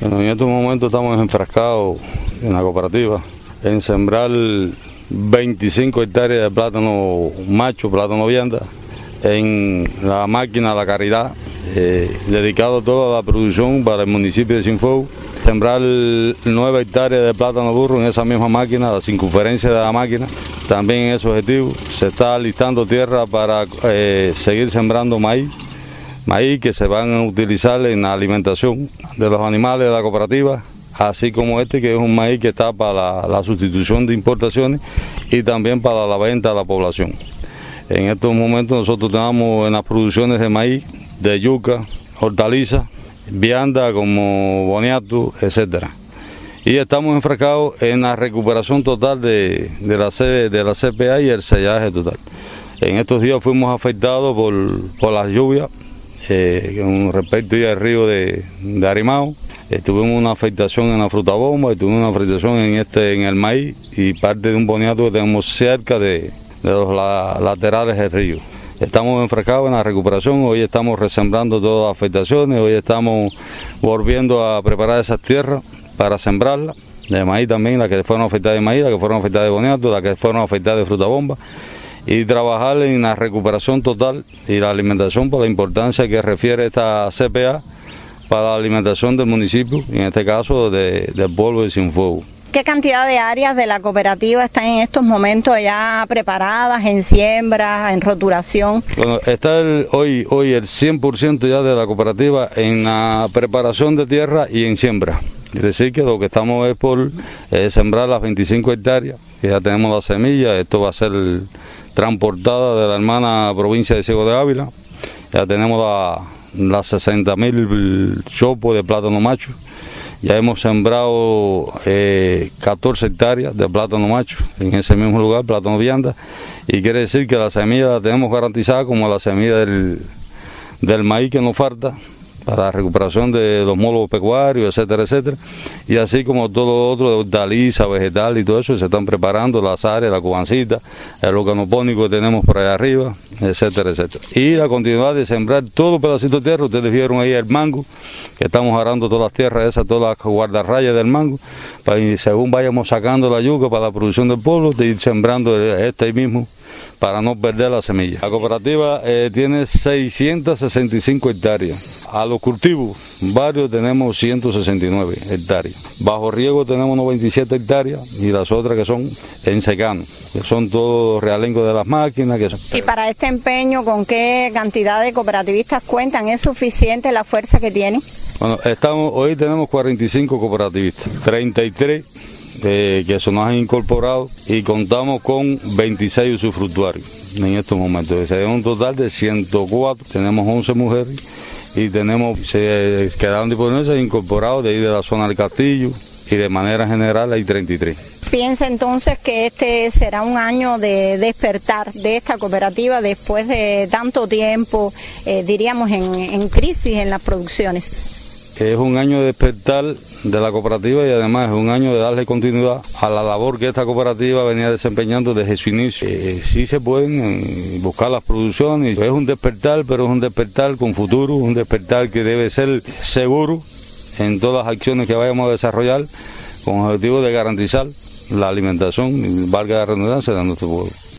Bueno, en estos momentos estamos enfrascados en la cooperativa en sembrar 25 hectáreas de plátano macho, plátano vianda, en la máquina La Caridad, dedicado toda la producción para el municipio de Cienfuegos. Sembrar 9 hectáreas de plátano burro en esa misma máquina, la circunferencia de la máquina, también en ese objetivo. Se está alistando tierra para seguir sembrando maíz que se van a utilizar en la alimentación de los animales de la cooperativa, así como este que es un maíz que está para la sustitución de importaciones y también para la venta a la población. En estos momentos nosotros tenemos en las producciones de maíz, de yuca, hortalizas, vianda como boniato, etcétera. Y estamos enfrascados en la recuperación total de la CPA y el sellaje total. En estos días fuimos afectados por las lluvias, con respecto al río de Arimao. Tuvimos una afectación en la fruta bomba y tuvimos una afectación en el maíz y parte de un boniato que tenemos cerca de los laterales del río. Estamos enfrascados en la recuperación, hoy estamos resembrando todas las afectaciones, hoy estamos volviendo a preparar esas tierras para sembrarlas, de maíz también, las que fueron afectadas de maíz, las que fueron afectadas de boniato, las que fueron afectadas de fruta bomba, y trabajar en la recuperación total y la alimentación por la importancia que refiere esta CPA para la alimentación del municipio, en este caso del pueblo de Cienfuegos. ¿Qué cantidad de áreas de la cooperativa están en estos momentos ya preparadas en siembra, en roturación? Bueno, está hoy el 100% ya de la cooperativa en la preparación de tierra y en siembra. Es decir, que lo que estamos es por sembrar las 25 hectáreas, que ya tenemos la semilla, esto va a ser transportada de la hermana provincia de Ciego de Ávila. Ya tenemos las 60.000 chopos de plátano macho. Ya hemos sembrado 14 hectáreas de plátano macho en ese mismo lugar, plátano vianda, y quiere decir que la semilla la tenemos garantizada como la semilla del maíz que nos falta para la recuperación de los molos pecuarios, etcétera, etcétera, y así como todo lo otro de hortalizas, vegetal y todo eso, se están preparando las áreas, la cubancita, el organopónico que tenemos por allá arriba, etcétera, etcétera. Y la continuidad de sembrar todo pedacito de tierra, ustedes vieron ahí el mango, que estamos arando todas las tierras esas, todas las guardarrayas del mango, para que según vayamos sacando la yuca para la producción del pueblo, de ir sembrando ahí mismo, para no perder la semilla. La cooperativa tiene 665 hectáreas. A los cultivos, varios tenemos 169 hectáreas. Bajo riego tenemos 97 hectáreas y las otras que son en secano, que son todos realengos de las máquinas. ¿Y para este empeño con qué cantidad de cooperativistas cuentan? ¿Es suficiente la fuerza que tienen? Bueno, hoy tenemos 45 cooperativistas, 33 que se nos han incorporado y contamos con 26 usufructuarios en estos momentos. Se da un total de 104, tenemos 11 mujeres y se quedaron disponibles incorporados de ahí de la zona del Castillo y de manera general hay 33. ¿Piensa entonces que este será un año de despertar de esta cooperativa después de tanto tiempo, diríamos, en crisis en las producciones? Es un año de despertar de la cooperativa y además es un año de darle continuidad a la labor que esta cooperativa venía desempeñando desde su inicio. Sí se pueden buscar las producciones, es un despertar, pero es un despertar con futuro, un despertar que debe ser seguro en todas las acciones que vayamos a desarrollar con el objetivo de garantizar la alimentación, valga la redundancia, de nuestro pueblo.